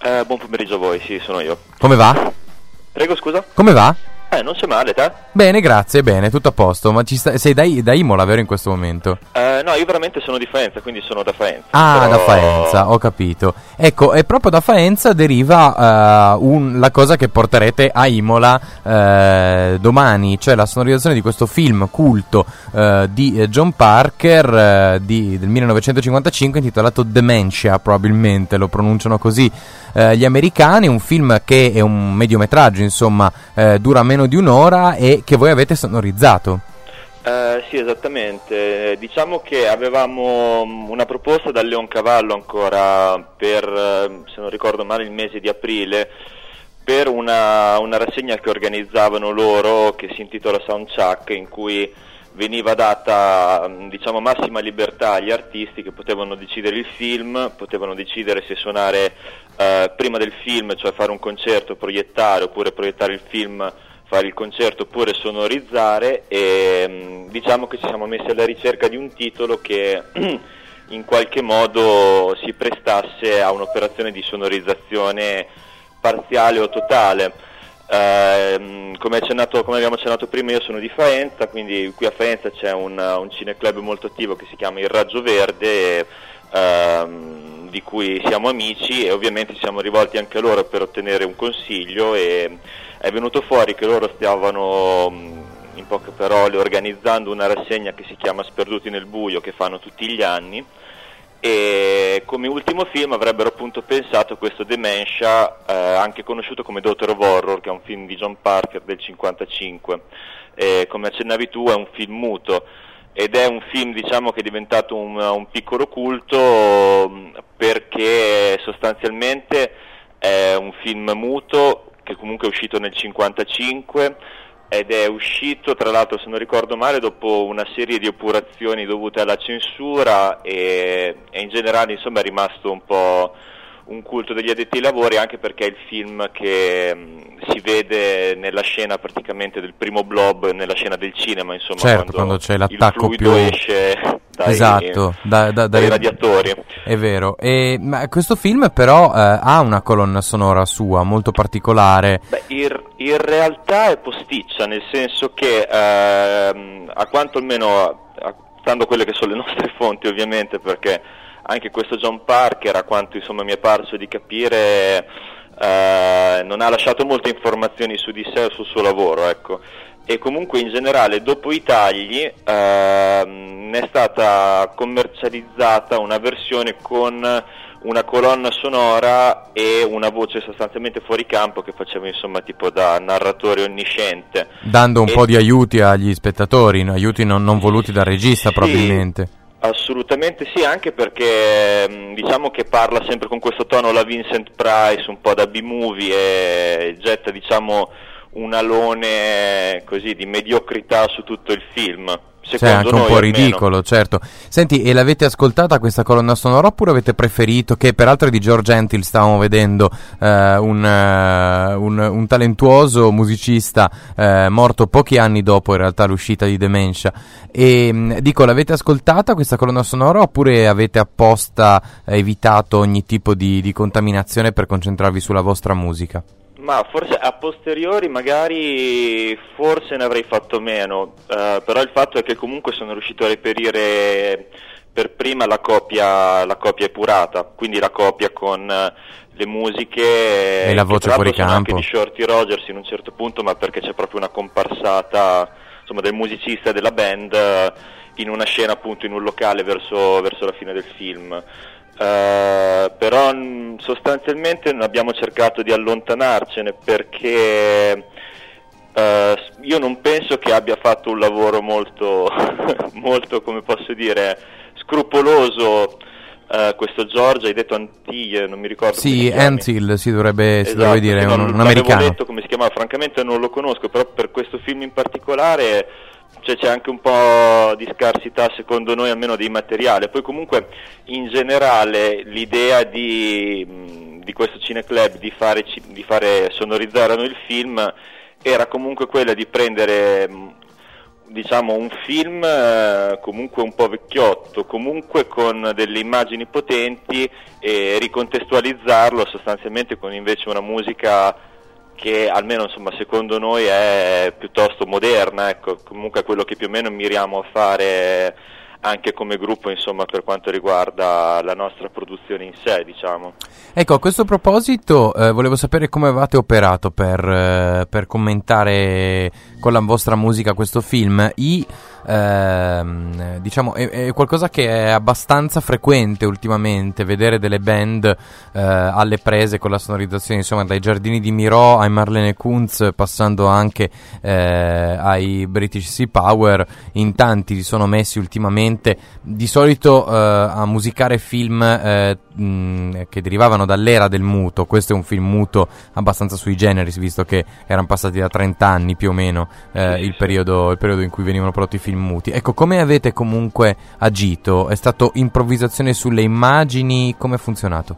Buon pomeriggio a voi, sì, sono io. Come va? Prego, scusa? Come va? Non c'è male, te? Bene, grazie, bene, tutto a posto. Ma sei da Imola, vero, in questo momento? No, io veramente sono di Faenza, quindi sono da Faenza. Ah, però... da Faenza, ho capito. Ecco, e proprio da Faenza deriva la cosa che porterete a Imola domani, cioè la sonorizzazione di questo film culto di John Parker del 1955 intitolato Dementia, probabilmente lo pronunciano così gli americani, un film che è un mediometraggio, insomma, dura meno di un'ora e che voi avete sonorizzato. Sì, esattamente. Diciamo che avevamo una proposta dal Leoncavallo ancora per, se non ricordo male, il mese di aprile, per una rassegna che organizzavano loro, che si intitola Soundcheck, in cui veniva data, diciamo, massima libertà agli artisti, che potevano decidere il film, potevano decidere se suonare prima del film, cioè fare un concerto, proiettare, oppure proiettare il film, fare il concerto, oppure sonorizzare, e diciamo che ci siamo messi alla ricerca di un titolo che in qualche modo si prestasse a un'operazione di sonorizzazione parziale o totale. Come abbiamo accennato prima, io sono di Faenza, quindi qui a Faenza c'è un cineclub molto attivo che si chiama Il Raggio Verde, di cui siamo amici, e ovviamente ci siamo rivolti anche a loro per ottenere un consiglio, e è venuto fuori che loro stavano, in poche parole, organizzando una rassegna che si chiama Sperduti nel buio, che fanno tutti gli anni, e come ultimo film avrebbero appunto pensato questo Dementia, anche conosciuto come Daughter of Horror, che è un film di John Parker del 55. Come accennavi tu, è un film muto, ed è un film, diciamo, che è diventato un piccolo culto, perché sostanzialmente è un film muto che comunque è uscito nel 55, ed è uscito, tra l'altro, se non ricordo male, dopo una serie di epurazioni dovute alla censura, e in generale, insomma, è rimasto un po' un culto degli addetti ai lavori, anche perché è il film che si vede nella scena praticamente del primo blob, nella scena del cinema, insomma, certo, quando c'è l'attacco il fluido più esce esatto, dai radiatori. È vero. Ma questo film però ha una colonna sonora sua molto particolare. Beh, in realtà è posticcia, nel senso che a quanto almeno, stando a quelle che sono le nostre fonti, ovviamente, perché anche questo John Parker, a quanto insomma mi è parso di capire, non ha lasciato molte informazioni su di sé o sul suo lavoro, ecco. E comunque in generale, dopo i tagli, ne è stata commercializzata una versione con una colonna sonora e una voce sostanzialmente fuori campo, che faceva, insomma, tipo da narratore onnisciente, dando un po' di aiuti agli spettatori, aiuti non voluti dal regista, sì, probabilmente. Assolutamente sì, anche perché diciamo che parla sempre con questo tono alla Vincent Price, un po' da B-movie, e getta, diciamo, un alone così di mediocrità su tutto il film. C'è anche un po' ridicolo, certo. Senti, e l'avete ascoltata questa colonna sonora, oppure avete preferito, che peraltro è di George Antil, stavamo vedendo, un talentuoso musicista morto pochi anni dopo in realtà l'uscita di Dementia, e dico, l'avete ascoltata questa colonna sonora, oppure avete apposta evitato ogni tipo di contaminazione per concentrarvi sulla vostra musica? Ma forse a posteriori magari forse ne avrei fatto meno, però il fatto è che comunque sono riuscito a reperire per prima la copia epurata, quindi la copia con le musiche e la voce fuori campo, anche di Shorty Rogers in un certo punto, ma perché c'è proprio una comparsata, insomma, del musicista e della band in una scena, appunto, in un locale verso la fine del film. Però sostanzialmente abbiamo cercato di allontanarcene, perché io non penso che abbia fatto un lavoro molto, molto, come posso dire, scrupoloso. Questo George, hai detto Antille, non mi ricordo. Sì, Antil si dovrebbe dire, è un americano. Avevo detto come si chiamava, francamente non lo conosco, però per questo film in particolare c'è anche un po' di scarsità, secondo noi, almeno di materiale. Poi comunque in generale l'idea di questo cineclub di fare sonorizzare il film era comunque quella di prendere diciamo un film comunque un po' vecchiotto, comunque con delle immagini potenti, e ricontestualizzarlo sostanzialmente con invece una musica che almeno insomma secondo noi è piuttosto moderna, ecco, comunque è quello che più o meno miriamo a fare anche come gruppo, insomma, per quanto riguarda la nostra produzione in sé, diciamo. Ecco, a questo proposito volevo sapere come avevate operato per commentare con la vostra musica questo film. Diciamo è qualcosa che è abbastanza frequente ultimamente, vedere delle band alle prese con la sonorizzazione, insomma, dai Giardini di Miró ai Marlene Kunz, passando anche ai British Sea Power. In tanti si sono messi ultimamente, di solito a musicare film che derivavano dall'era del muto. Questo è un film muto abbastanza sui generis, visto che erano passati da 30 anni più o meno il periodo in cui venivano prodotti film muti. Ecco, come avete comunque agito? È stato improvvisazione sulle immagini? Come è funzionato?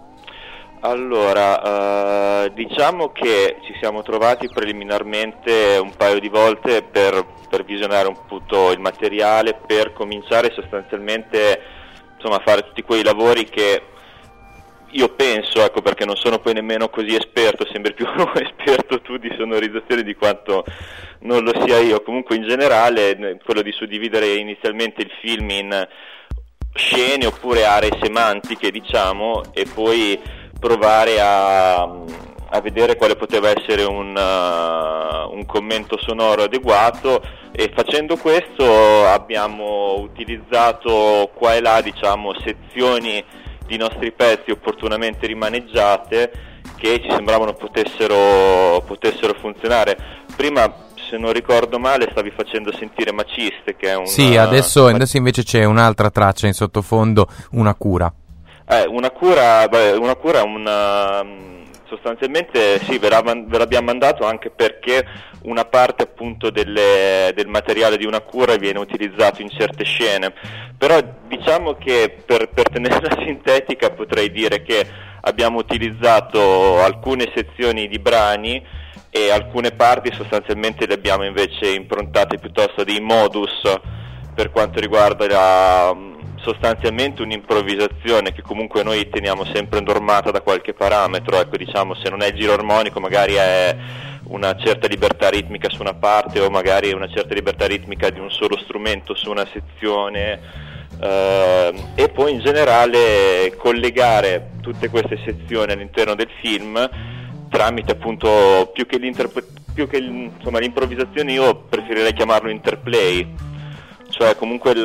Allora, diciamo che ci siamo trovati preliminarmente un paio di volte per visionare un po' il materiale, per cominciare sostanzialmente, insomma, a fare tutti quei lavori che io penso, ecco, perché non sono poi nemmeno così esperto, sembri più esperto tu di sonorizzazione di quanto non lo sia io. Comunque in generale quello di suddividere inizialmente il film in scene oppure aree semantiche, diciamo, e poi provare a vedere quale poteva essere un commento sonoro adeguato, e facendo questo abbiamo utilizzato qua e là, diciamo, sezioni di nostri pezzi opportunamente rimaneggiate che ci sembravano potessero funzionare. Prima, se non ricordo male, stavi facendo sentire Maciste, che è un... Sì, adesso invece c'è un'altra traccia in sottofondo, Una cura. Una cura è sostanzialmente sì, ve l'abbiamo mandato anche perché una parte appunto del materiale di Una cura viene utilizzato in certe scene, però diciamo che per tenerla sintetica potrei dire che abbiamo utilizzato alcune sezioni di brani e alcune parti sostanzialmente le abbiamo invece improntate piuttosto a dei modus per quanto riguarda sostanzialmente un'improvvisazione che comunque noi teniamo sempre normata da qualche parametro, ecco, diciamo, se non è il giro armonico magari è una certa libertà ritmica su una parte, o magari una certa libertà ritmica di un solo strumento su una sezione, e poi in generale collegare tutte queste sezioni all'interno del film tramite appunto più che l'improvvisazione, io preferirei chiamarlo interplay, cioè comunque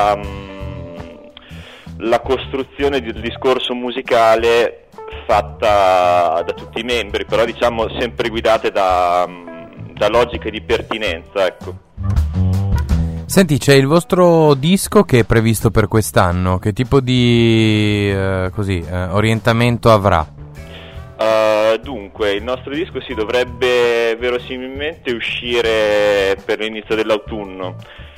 la costruzione del discorso musicale fatta da tutti i membri, però diciamo sempre guidate da logiche di pertinenza, ecco. Senti, c'è il vostro disco che è previsto per quest'anno, che tipo di orientamento avrà? Dunque, il nostro disco si dovrebbe verosimilmente uscire per l'inizio dell'autunno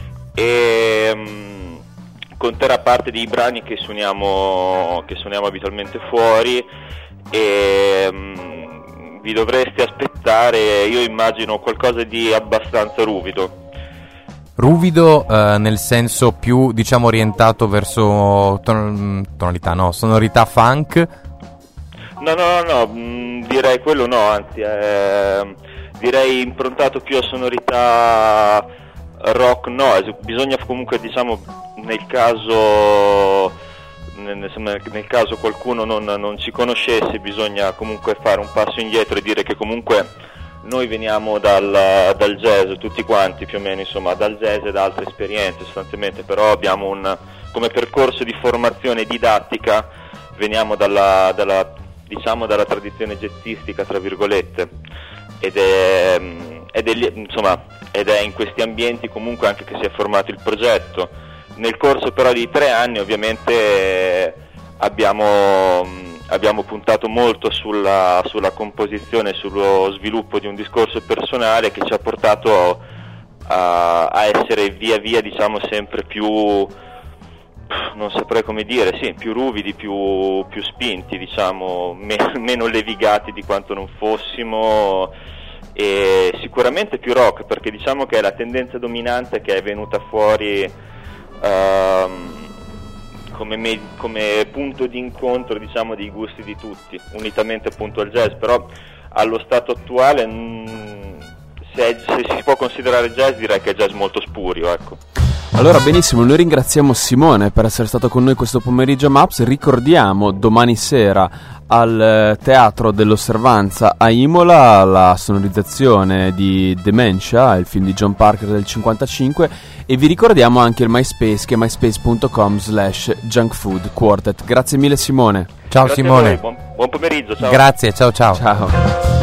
e conterrà parte dei brani che suoniamo abitualmente fuori, e vi dovreste aspettare, io immagino, qualcosa di abbastanza ruvido. Ruvido nel senso più, diciamo, orientato verso sonorità funk? No, direi quello no, anzi direi improntato più a sonorità rock noise. Bisogna comunque, diciamo, nel caso qualcuno non ci conoscesse, bisogna comunque fare un passo indietro e dire che comunque noi veniamo dal jazz, tutti quanti più o meno, insomma, dal jazz e da altre esperienze sostanzialmente, però abbiamo come percorso di formazione didattica veniamo dalla tradizione jazzistica, tra virgolette, ed è in questi ambienti comunque anche che si è formato il progetto. Nel corso però di 3 anni ovviamente abbiamo puntato molto sulla composizione, sullo sviluppo di un discorso personale che ci ha portato a essere via via, diciamo, sempre più, non saprei come dire, sì, più ruvidi, più spinti, diciamo, meno levigati di quanto non fossimo, e sicuramente più rock, perché diciamo che è la tendenza dominante che è venuta fuori come punto di incontro, diciamo, dei gusti di tutti, unitamente appunto al jazz. Però allo stato attuale se si può considerare jazz, direi che è jazz molto spurio, ecco. Allora, benissimo, noi ringraziamo Simone per essere stato con noi questo pomeriggio a Maps. Ricordiamo domani sera al Teatro dell'Osservanza a Imola la sonorizzazione di Dementia, il film di John Parker del 55, e vi ricordiamo anche il MySpace, che è myspace.com/junkfoodquartet. Grazie mille Simone. Ciao Grazie Simone. buon pomeriggio, ciao. Grazie, ciao. Ciao.